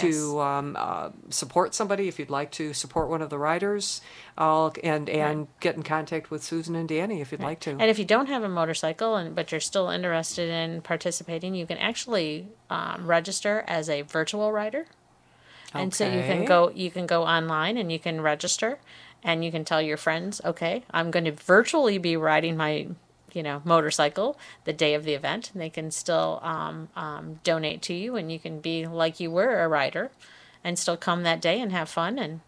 to support somebody if you'd like to support one of the riders, and get in contact with Susan and Danny if you'd like to. And if you don't have a motorcycle, but you're still interested in participating, you can actually register as a virtual rider. And so you can go online and you can register, and you can tell your friends, okay, I'm going to virtually be riding my motorcycle the day of the event, and they can still donate to you, and you can be like you were a rider and still come that day and have fun and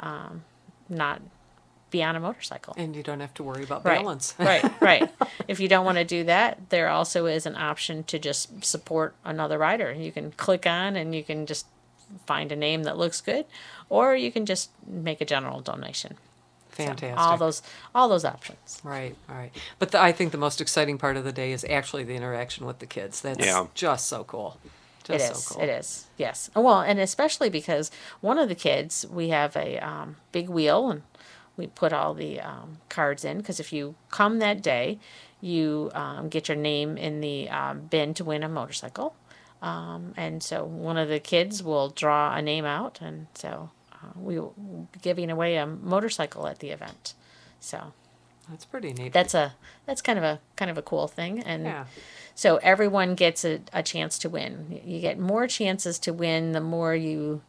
not be on a motorcycle. And you don't have to worry about balance. Right. If you don't want to do that, there also is an option to just support another rider. You can click on and you can just find a name that looks good, or you can just make a general donation. Fantastic. So all those options. Right. But I think the most exciting part of the day is actually the interaction with the kids. That's just so cool. It is. Yes. Well, and especially because one of the kids, we have a big wheel, and we put all the cards in, because if you come that day, you get your name in the bin to win a motorcycle. And so one of the kids will draw a name out, and so we will be giving away a motorcycle at the event. So that's pretty neat. That's kind of a cool thing, and so everyone gets a chance to win. You get more chances to win the more you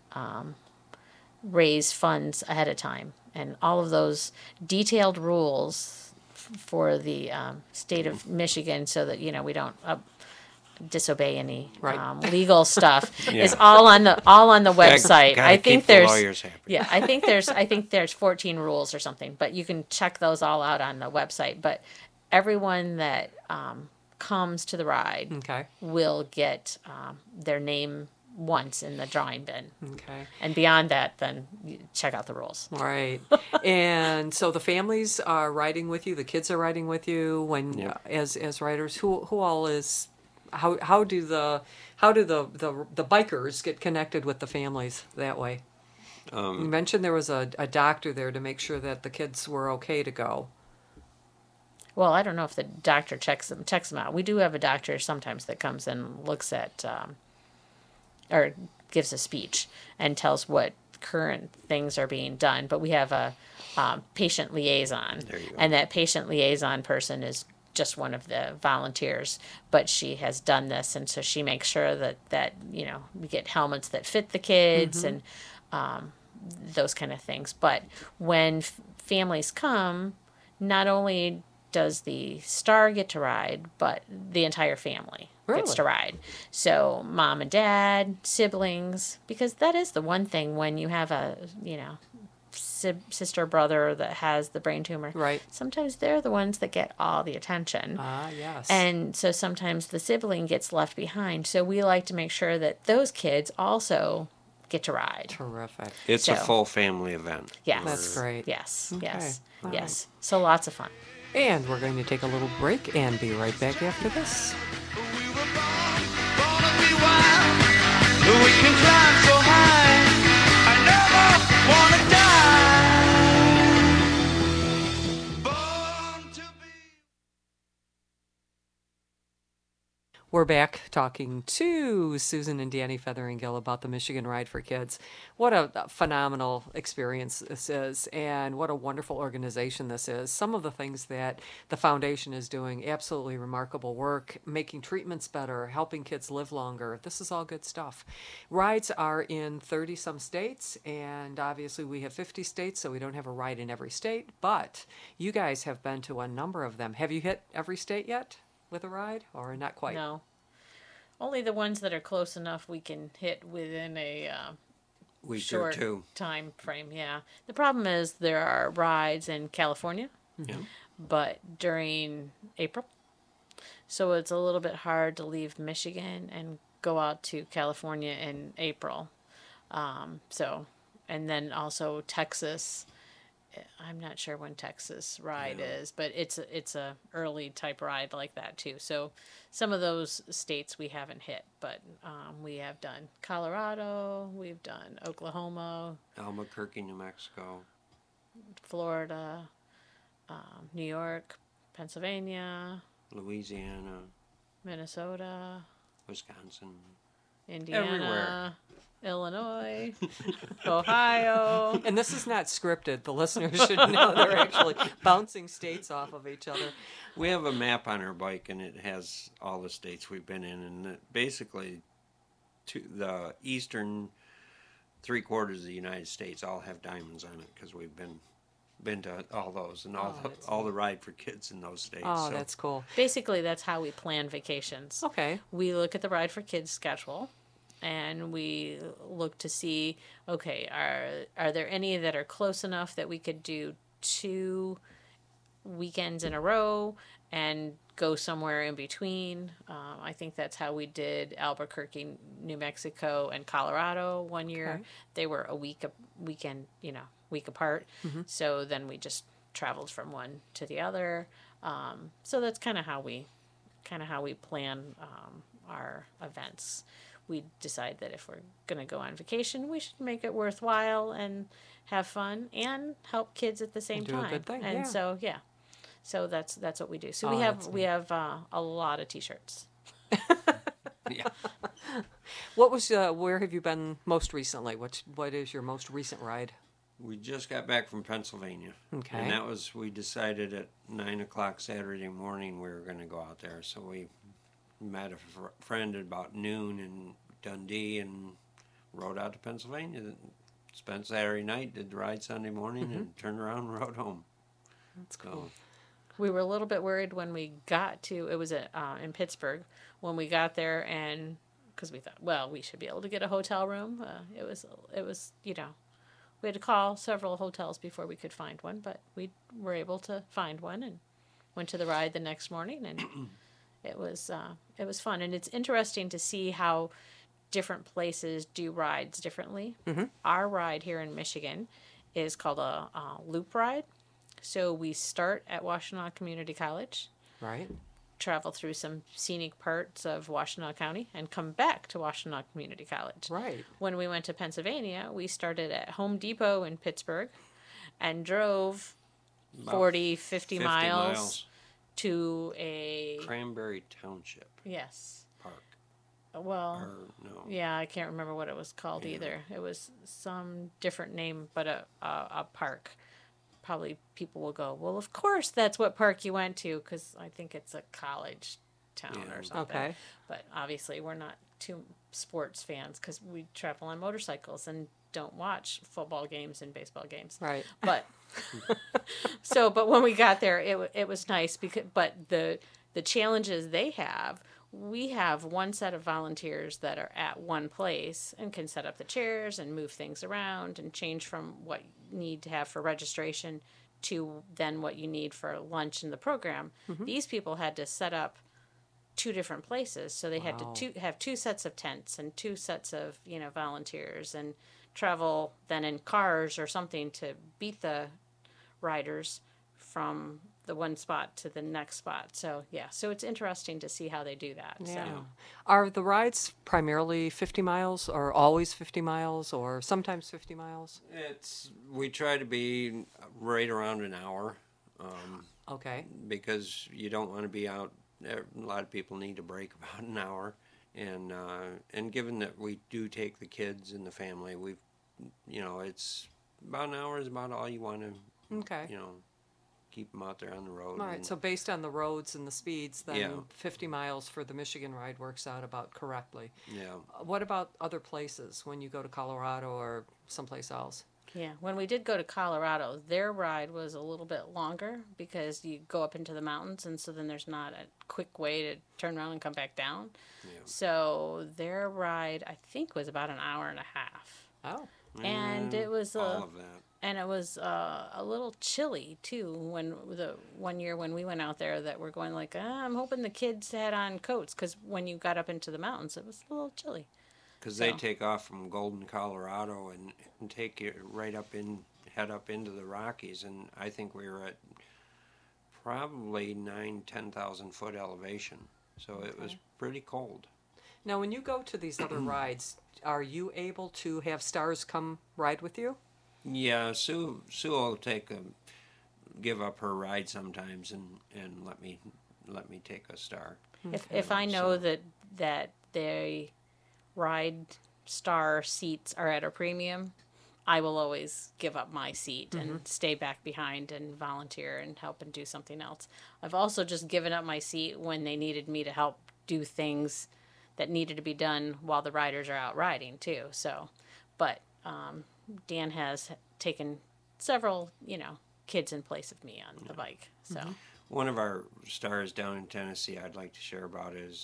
raise funds ahead of time, and all of those detailed rules for the state of Michigan, so that we don't disobey any legal stuff is all on the website. I think there's lawyers happy. I think there's 14 rules or something, but you can check those all out on the website. But everyone that comes to the ride will get their name once in the drawing bin. Okay. And beyond that, then you check out the rules. Right. And so the families are riding with you, the kids are riding with you when as riders. Who all is how do the bikers get connected with the families that way? You mentioned there was a doctor there to make sure that the kids were okay to go. Well, I don't know if the doctor checks them out. We do have a doctor sometimes that comes and looks at or gives a speech and tells what current things are being done. But we have a patient liaison, and that patient liaison person is just one of the volunteers, but she has done this, and so she makes sure that we get helmets that fit the kids and those kind of things. But when families come, not only does the star get to ride, but the entire family gets to ride. So mom and dad, siblings, because that is the one thing when you have a sister or brother that has the brain tumor. Right. Sometimes they're the ones that get all the attention. Ah, yes. And so sometimes the sibling gets left behind. So we like to make sure that those kids also get to ride. Terrific. It's a full family event. Yes. That's great. Yes. Okay. Yes. All Yes. So lots of fun. And we're going to take a little break and be right back after this. We can climb so high, I never wanna die. Born to be. We're back talking to Susan and Danny Featheringill about the Michigan Ride for Kids. What a phenomenal experience this is, and what a wonderful organization this is. Some of the things that the foundation is doing, absolutely remarkable work, making treatments better, helping kids live longer. This is all good stuff. Rides are in 30-some states, and obviously we have 50 states, so we don't have a ride in every state, but you guys have been to a number of them. Have you hit every state yet with a ride, or not quite? No. Only the ones that are close enough we can hit within a week short or two time frame. Yeah. The problem is there are rides in California, but during April. So it's a little bit hard to leave Michigan and go out to California in April. And then also Texas. I'm not sure when Texas ride is, but it's a early type ride like that too. So some of those states we haven't hit, but we have done Colorado, we've done Oklahoma, Albuquerque, New Mexico, Florida, New York, Pennsylvania, Louisiana, Minnesota, Wisconsin, Indiana, everywhere. Illinois, Ohio. And this is not scripted. The listeners should know they're actually bouncing states off of each other. We have a map on our bike, and it has all the states we've been in, and basically to the eastern 3/4 of the United States all have diamonds on it because we've been to all those and all the ride for kids in those states. Oh, so that's cool. Basically, that's how we plan vacations. Okay. We look at the Ride for Kids schedule, and we look to see, okay, are there any that are close enough that we could do 2 weekends in a row and go somewhere in between? I think that's how we did Albuquerque, New Mexico, and Colorado one year. Okay. They were a week apart. Mm-hmm. So then we just traveled from one to the other. So that's kind of how we plan our events. We decide that if we're going to go on vacation, we should make it worthwhile and have fun and help kids at the same do time. a good thing, And yeah. so that's what we do. So Oh, we have a lot of T-shirts. Yeah. What was where have you been most recently? What is your most recent ride? We just got back from Pennsylvania. Okay. And that was, we decided at 9 o'clock Saturday morning we were going to go out there. So we met a friend at about noon in Dundee and rode out to Pennsylvania. Spent Saturday night, did the ride Sunday morning, and turned around and rode home. That's cool. We were a little bit worried when we got to, it was in Pittsburgh, when we got there, and because we thought, well, we should be able to get a hotel room. It was we had to call several hotels before we could find one, but we were able to find one and went to the ride the next morning, and it was fun, and it's interesting to see how different places do rides differently. Our ride here in Michigan is called a loop ride. So we start at Washtenaw Community College, Right. travel through some scenic parts of Washtenaw County, and come back to Washtenaw Community College. Right. When we went to Pennsylvania, we started at Home Depot in Pittsburgh and drove About 40, 50 miles, miles. to a... Cranberry Township Yes. Park. Well, Or, no. yeah, I can't remember what it was called either. It was some different name, but a park. Probably people will go, well, of course that's what park you went to, because I think it's a college town or something. Okay. But obviously we're not too sports fans because we travel on motorcycles and don't watch football games and baseball games. Right. But but when we got there, it was nice but the challenges they have. We have one set of volunteers that are at one place and can set up the chairs and move things around and change from what you need to have for registration to then what you need for lunch in the program. These people had to set up 2 different places, so they had to have 2 sets of tents and 2 sets of volunteers and travel then in cars or something to beat the riders from the one spot to the next spot. So so it's interesting to see how they do that. Yeah. So. Are the rides primarily 50 miles or always 50 miles or sometimes 50 miles? We try to be right around an hour. Okay. Because you don't want to be out. A lot of people need a break about an hour, and given that we do take the kids and the family, it's about an hour is about all you want to. Okay. Keep them out there on the road. All right, so based on the roads and the speeds, then Yeah. 50 miles for the Michigan ride works out about correctly. Yeah. What about other places when you go to Colorado or someplace else? Yeah, when we did go to Colorado, their ride was a little bit longer because you go up into the mountains, and so then there's not a quick way to turn around and come back down. Yeah. So their ride, I think, was about an hour and a half. Oh. And it was all of that. And it was a little chilly too. When the one year when we went out there, that we're going like, I'm hoping the kids had on coats, because when you got up into the mountains, it was a little chilly. Because they take off from Golden, Colorado, and take you right head up into the Rockies, and I think we were at probably 10,000 foot elevation, so it was pretty cold. Now, when you go to these other rides, are you able to have stars come ride with you? Yeah, Sue will give up her ride sometimes and let me take a star. If I know that they ride star seats are at a premium, I will always give up my seat and stay back behind and volunteer and help and do something else. I've also just given up my seat when they needed me to help do things that needed to be done while the riders are out riding too. So, but Dan has taken several, kids in place of me on the bike. So one of our stars down in Tennessee I'd like to share about is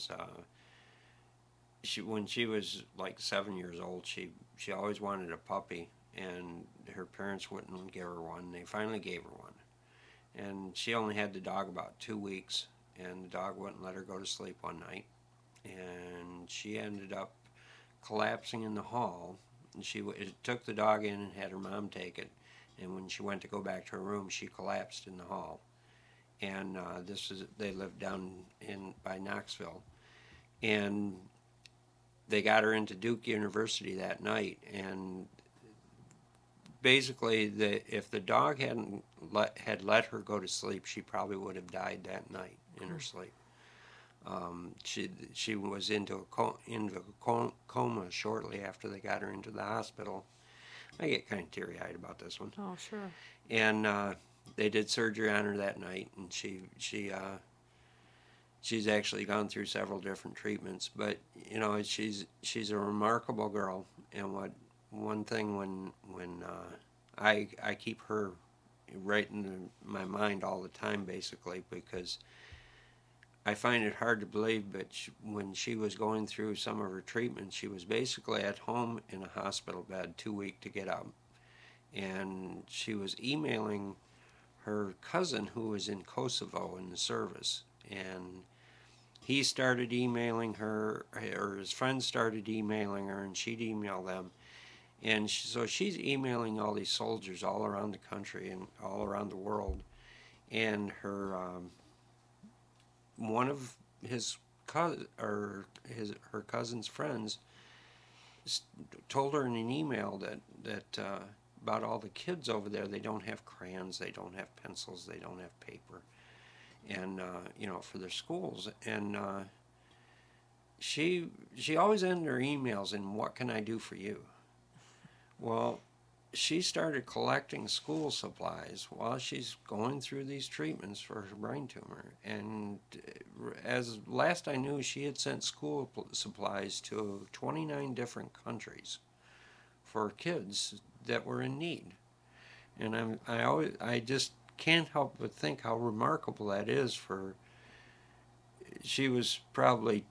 when she was like 7 years old, she always wanted a puppy, and her parents wouldn't give her one. They finally gave her one, and she only had the dog about 2 weeks, and the dog wouldn't let her go to sleep one night, and she ended up collapsing in the hall. And it took the dog in and had her mom take it, and when she went to go back to her room, she collapsed in the hall. And they lived down by Knoxville, and they got her into Duke University that night. And basically, if the dog had let her go to sleep, she probably would have died that night in her sleep. She was into a coma shortly after they got her into the hospital. I get kind of teary-eyed about this one. Oh, sure. And they did surgery on her that night, and she's actually gone through several different treatments. But she's a remarkable girl. And one thing when I keep her right in my mind all the time, basically, because I find it hard to believe, but when she was going through some of her treatments, she was basically at home in a hospital bed, too weak to get up. And she was emailing her cousin who was in Kosovo in the service. And he started emailing her, or his friends started emailing her, and she'd email them. And so she's emailing all these soldiers all around the country and all around the world. And her one of his her cousin's friends told her in an email that about all the kids over there. They don't have crayons, they don't have pencils, they don't have paper, and for their schools. And she always ended her emails in, "What can I do for you?" Well, she started collecting school supplies while she's going through these treatments for her brain tumor. And as last I knew, she had sent school supplies to 29 different countries for kids that were in need. And I just can't help but think how remarkable that is for. She was probably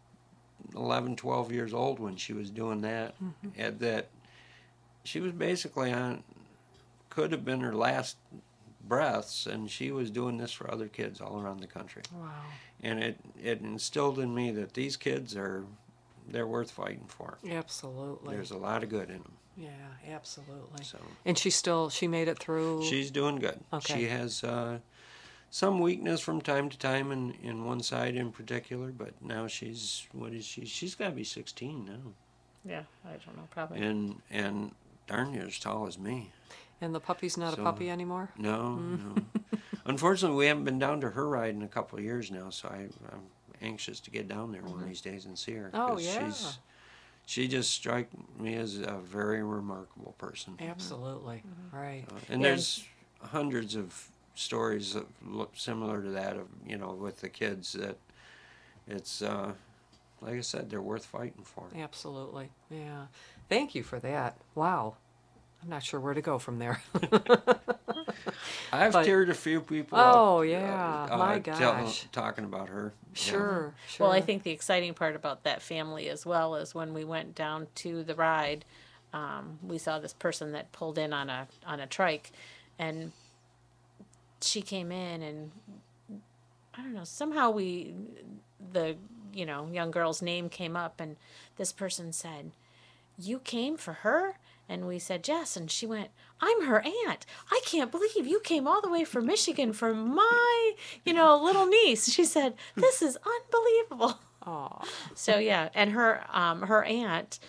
11, 12 years old when she was doing that. And that she was basically could have been her last breaths, and she was doing this for other kids all around the country. Wow. And it instilled in me that these kids they're worth fighting for. Absolutely. There's a lot of good in them. Yeah, absolutely. So. And she made it through? She's doing good. Okay. She has some weakness from time to time in one side in particular, but now she's got to be 16 now. Yeah, I don't know, probably. And darn near as tall as me. And the puppy's not a puppy anymore? No, no. Unfortunately, we haven't been down to her ride in a couple of years now, so I'm anxious to get down there one of these days and see her. Oh, yeah. She just struck me as a very remarkable person. Absolutely. Right. And there's hundreds of stories that look similar to that with the kids that it's like I said, they're worth fighting for. Absolutely. Yeah. Thank you for that. Wow. I'm not sure where to go from there. I've teared a few people up. Oh, yeah. My gosh. Talking about her. Sure. Well, I think the exciting part about that family as well is when we went down to the ride, we saw this person that pulled in on a trike, and she came in, and I don't know, somehow the young girl's name came up, and this person said, "You came for her?" And we said, "Yes." And she went, "I'm her aunt. I can't believe you came all the way from Michigan for my, little niece." She said, "This is unbelievable." Aww. So, yeah. And her aunt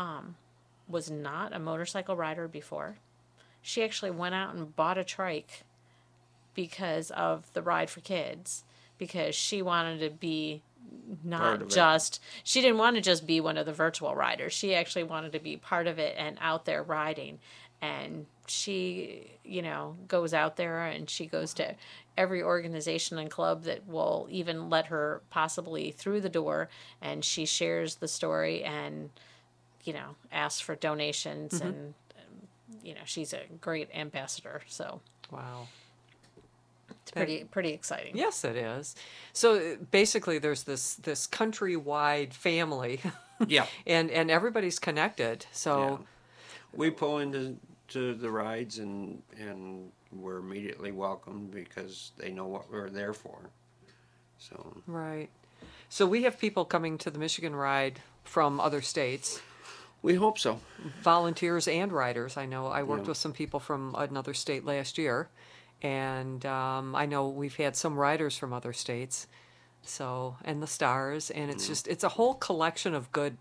was not a motorcycle rider before. She actually went out and bought a trike because of the Ride for Kids, because she wanted to be she didn't want to just be one of the virtual riders. She actually wanted to be part of it and out there riding. And she, goes out there, and she goes to every organization and club that will even let her possibly through the door. And she shares the story and, asks for donations. And, she's a great ambassador. So. Wow. It's pretty exciting. Yes, it is. So basically, there's this countrywide family. Yeah. and everybody's connected. So we pull into the rides, and we're immediately welcomed because they know what we're there for. So. Right. So we have people coming to the Michigan Ride from other states. We hope so. Volunteers and riders. I know I worked with some people from another state last year. And I know we've had some riders from other states, and the Stars, and it's a whole collection of good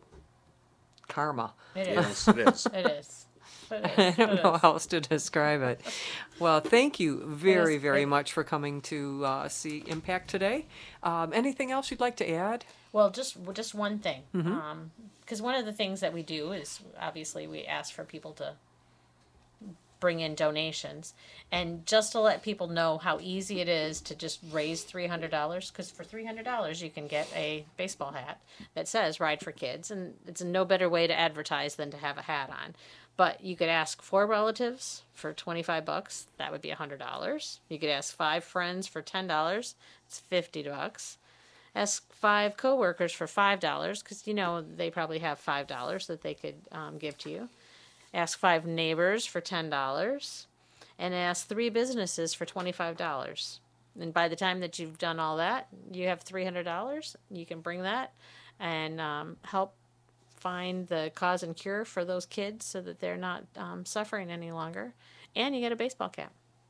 karma. It is. Yes, it is. It is. I don't know how else to describe it. Well, thank you very, very much for coming to see Impact today. Anything else you'd like to add? Well, just one thing. Because one of the things that we do is, obviously, we ask for people to bring in donations, and just to let people know how easy it is to just raise $300, because for $300 you can get a baseball hat that says Ride for Kids, and it's no better way to advertise than to have a hat on. But you could ask 4 relatives for $25, that would be $100. You could ask 5 friends for $10, it's $50. Ask 5 coworkers for $5, because they probably have $5 that they could give to you. Ask 5 neighbors for $10, and ask 3 businesses for $25. And by the time that you've done all that, you have $300. You can bring that and help find the cause and cure for those kids so that they're not suffering any longer. And you get a baseball cap.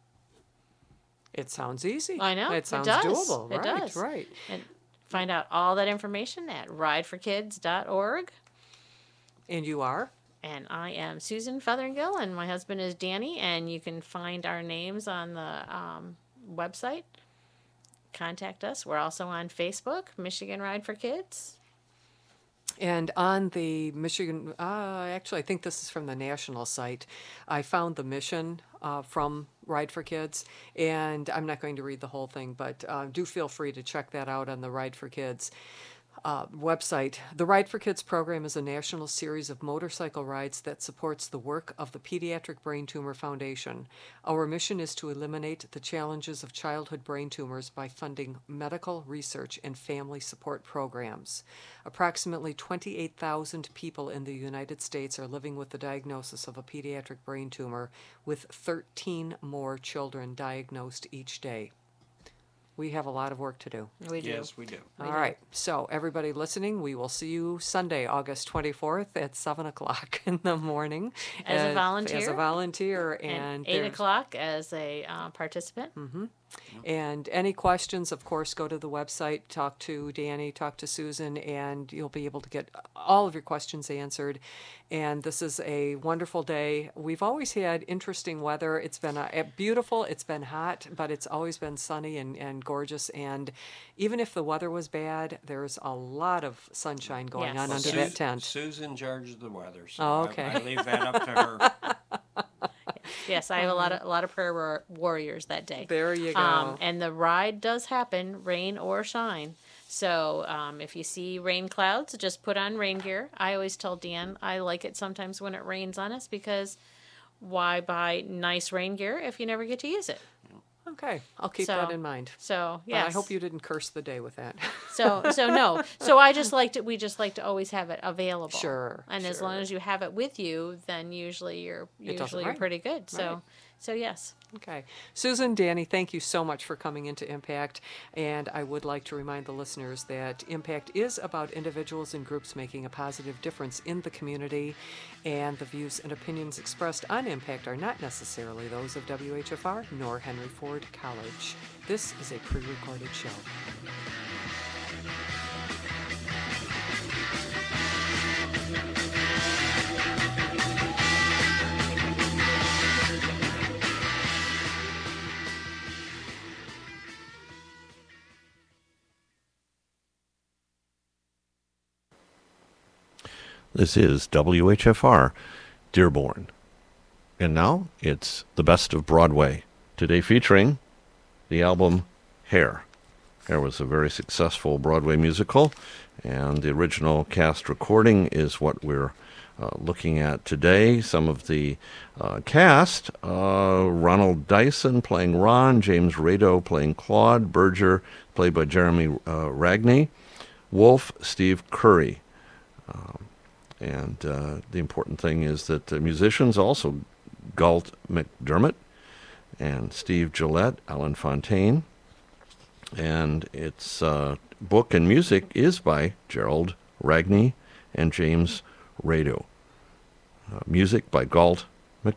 It sounds easy. I know. It sounds does. doable. It Right, does. right. And find out all that information at rideforkids.org. And you are? And I am Susan Featheringill, and my husband is Danny, and you can find our names on the website. Contact us. We're also on Facebook, Michigan Ride for Kids. And on the Michigan, actually, I think this is from the national site. I found the mission from Ride for Kids, and I'm not going to read the whole thing, but do feel free to check that out on the Ride for Kids website. The Ride for Kids program is a national series of motorcycle rides that supports the work of the Pediatric Brain Tumor Foundation. Our mission is to eliminate the challenges of childhood brain tumors by funding medical research and family support programs. Approximately 28,000 people in the United States are living with the diagnosis of a pediatric brain tumor, with 13 more children diagnosed each day. We have a lot of work to do. We do. Yes, we do. All right. So everybody listening, we will see you Sunday, August 24th at 7 o'clock in the morning. As a volunteer. As a volunteer. And 8 o'clock as a participant. Mm-hmm. And any questions, of course, go to the website, talk to Danny, talk to Susan, and you'll be able to get all of your questions answered. And this is a wonderful day. We've always had interesting weather. It's been beautiful, it's been hot, but it's always been sunny and gorgeous. And even if the weather was bad, there's a lot of sunshine going on under that tent. Susan charges the weather, so okay. I leave that up to her. Yes, I have a lot of prayer warriors that day. There you go. And the ride does happen, rain or shine. So if you see rain clouds, just put on rain gear. I always tell Dan I like it sometimes when it rains on us, because why buy nice rain gear if you never get to use it? Okay, I'll keep that in mind. So But yes, I hope you didn't curse the day with that. So no. So I just liked it. We just like to always have it available. Sure. And as long as you have it with you, then usually you're right. pretty good. So Right. so yes. Okay. Susan, Danny, thank you so much for coming into Impact. And I would like to remind the listeners that Impact is about individuals and groups making a positive difference in the community. And the views and opinions expressed on Impact are not necessarily those of WHFR nor Henry Ford College. This is a pre-recorded show. This is WHFR, Dearborn. And now it's the best of Broadway. Today featuring the album Hair. Hair was a very successful Broadway musical, and the original cast recording is what we're looking at today. Some of the cast, Ronald Dyson playing Ron, James Rado playing Claude, Berger played by Jeremy Ragney, Wolf, Steve Curry. And the important thing is that the musicians also Galt McDermott and Steve Gillette, Alan Fontaine. And its book and music is by Gerald Ragney and James Rado. Music by Galt